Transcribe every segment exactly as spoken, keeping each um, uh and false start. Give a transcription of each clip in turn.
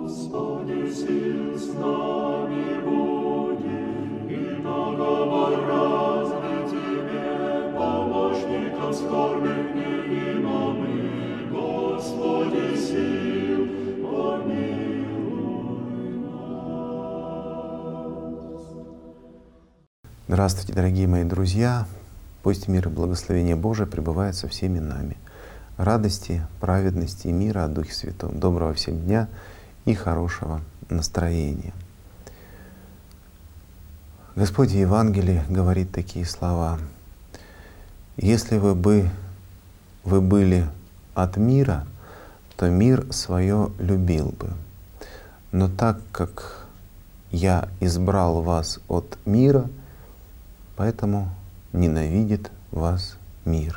Господи, сил с нами буди, и наговор разный Тебе, помощником скорбных невидимым, Господи, сил, помилуй нас. Здравствуйте, дорогие мои друзья! Пусть мир и благословение Божие пребывает со всеми нами. Радости, праведности и мира от Духе Святом. Доброго всем дня и хорошего настроения. Господь в Евангелии говорит такие слова: «Если вы бы вы были от мира, то мир свое любил бы. Но так как я избрал вас от мира, поэтому ненавидит вас мир».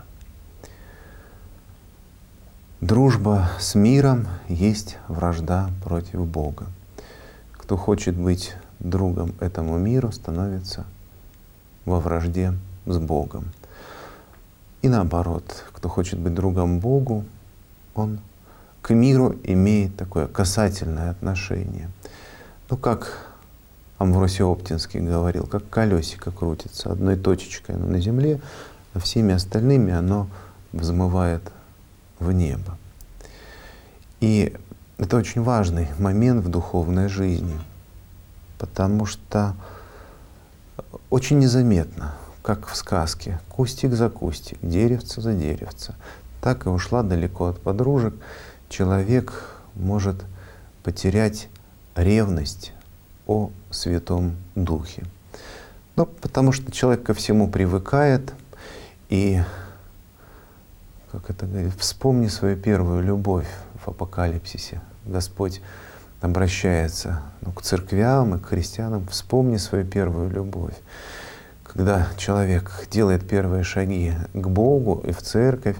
Дружба с миром есть вражда против Бога. Кто хочет быть другом этому миру, становится во вражде с Богом. И наоборот, кто хочет быть другом Богу, он к миру имеет такое касательное отношение. Ну, как Амвросий Оптинский говорил, как колесико крутится, одной точечкой оно на земле, а всеми остальными оно взмывает в небо. И это очень важный момент в духовной жизни, потому что очень незаметно, как в сказке, кустик за кустик, деревце за деревце, так и ушла далеко от подружек, человек может потерять ревность о Святом Духе. Ну, потому что человек ко всему привыкает, и, как это говорит, вспомни свою первую любовь в Апокалипсисе. Господь обращается ну, к церквям и к христианам: вспомни свою первую любовь. Когда человек делает первые шаги к Богу и в церковь,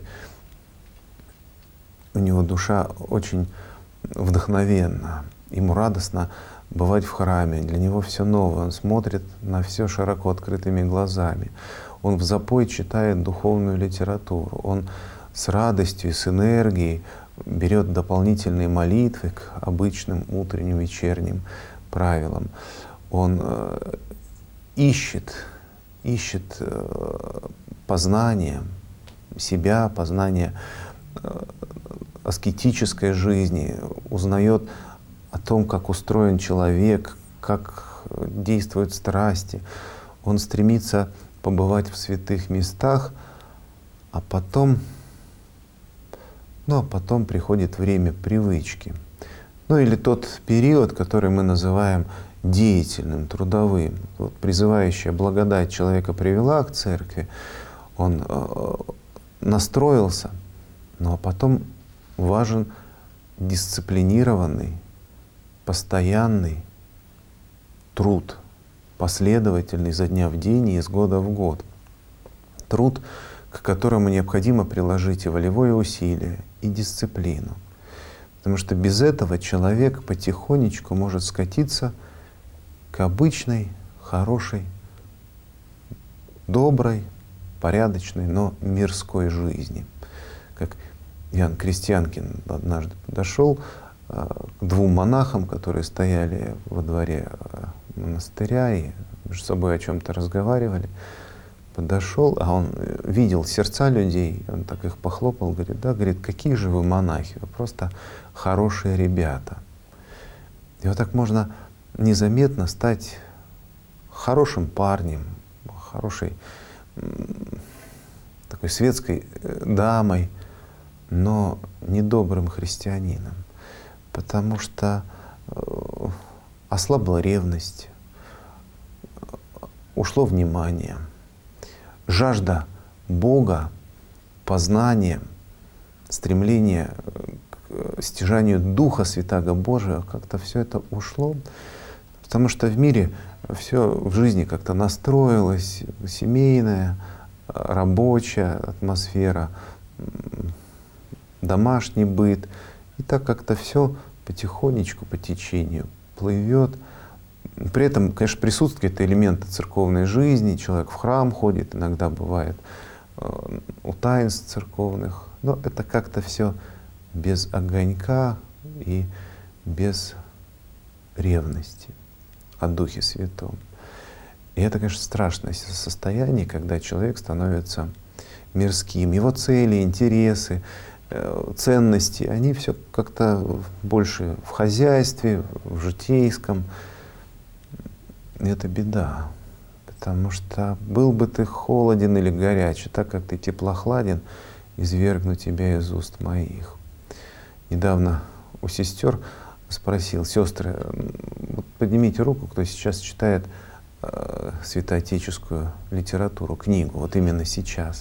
у него душа очень вдохновенна, ему радостно бывать в храме, для него все новое, он смотрит на все широко открытыми глазами, он в запой читает духовную литературу, он с радостью и с энергией берет дополнительные молитвы к обычным утренним, вечерним правилам. Он э, ищет, ищет э, познание себя, познание э, аскетической жизни, узнает о том, как устроен человек, как действуют страсти. Он стремится побывать в святых местах, а потом Ну а потом приходит время привычки. Ну или тот период, который мы называем деятельным, трудовым. Вот призывающая благодать человека привела к церкви, он э, настроился, ну а потом важен дисциплинированный, постоянный труд, последовательный изо дня в день и из года в год. Труд, к которому необходимо приложить и волевое усилие, и дисциплину. Потому что без этого человек потихонечку может скатиться к обычной, хорошей, доброй, порядочной, но мирской жизни. Как Иоанн Крестьянкин однажды подошел к двум монахам, которые стояли во дворе монастыря и между собой о чем-то разговаривали. Подошел, а он видел сердца людей, он так их похлопал, говорит: да, говорит, какие же вы монахи, вы просто хорошие ребята. И вот так можно незаметно стать хорошим парнем, хорошей такой светской дамой, но недобрым христианином, потому что ослабла ревность, ушло внимание. Жажда Бога, познание, стремление к стяжанию Духа Святаго Божия, как-то все это ушло, потому что в мире все в жизни как-то настроилось, семейная, рабочая атмосфера, домашний быт, и так как-то все потихонечку по течению плывет. При этом, конечно, присутствуют элементы церковной жизни, человек в храм ходит, иногда бывает э, у таинств церковных, но это как-то все без огонька и без ревности о Духе Святом. И это, конечно, страшное состояние, когда человек становится мирским. Его цели, интересы, ценности, они все как-то больше в хозяйстве, в житейском. И это беда. Потому что был бы ты холоден или горячий, так как ты теплохладен, извергну тебя из уст моих. Недавно у сестер спросил: сестры, вот поднимите руку, кто сейчас читает э, святоотеческую литературу, книгу, вот именно сейчас.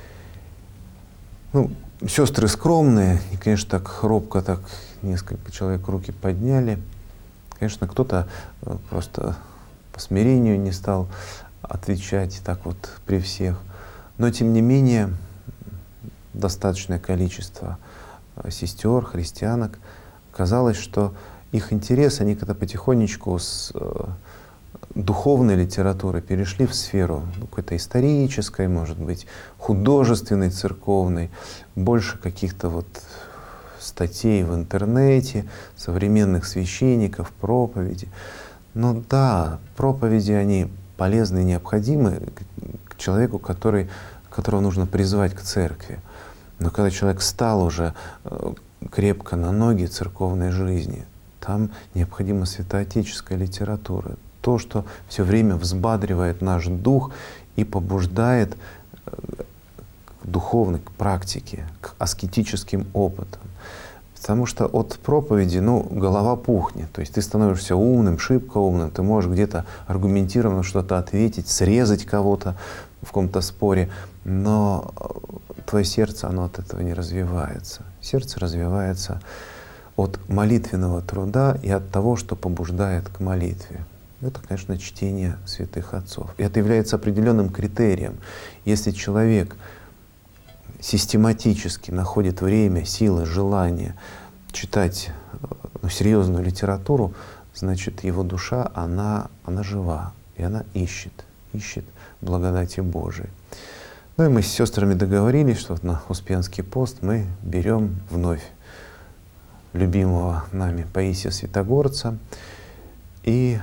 Ну, сестры скромные, и, конечно, так робко, так несколько человек руки подняли. Конечно, кто-то просто по смирению не стал отвечать так вот при всех. Но, тем не менее, достаточное количество сестер, христианок, казалось, что их интерес, они когда потихонечку с духовной литературы перешли в сферу ну, какой-то исторической, может быть, художественной, церковной, больше каких-то вот статей в интернете, современных священников, проповеди. Ну да, проповеди, они полезны и необходимы к человеку, который, которого нужно призвать к церкви. Но когда человек стал уже крепко на ноги церковной жизни, там необходима святоотеческая литература. То, что все время взбадривает наш дух и побуждает к духовной к практике, к аскетическим опытам. Потому что от проповеди, ну, голова пухнет. То есть ты становишься умным, шибко умным, ты можешь где-то аргументированно что-то ответить, срезать кого-то в каком-то споре, но твое сердце, оно от этого не развивается. Сердце развивается от молитвенного труда и от того, что побуждает к молитве. Это, конечно, чтение святых отцов. И это является определенным критерием. Если человек систематически находит время, силы, желание читать ну, серьезную литературу, значит, его душа, она, она жива, и она ищет, ищет благодати Божией. Ну и мы с сестрами договорились, что на Успенский пост мы берем вновь любимого нами Паисия Святогорца и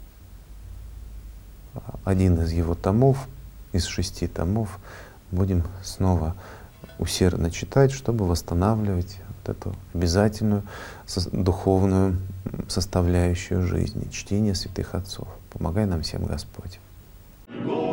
один из его томов, из шести томов, будем снова усердно читать, чтобы восстанавливать вот эту обязательную духовную составляющую жизни, чтение святых отцов. Помогай нам всем, Господь.